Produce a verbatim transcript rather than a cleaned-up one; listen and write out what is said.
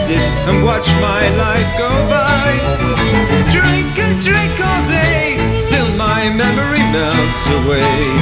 sit and watch my life go by. Drink and drink all day till my memory melts away.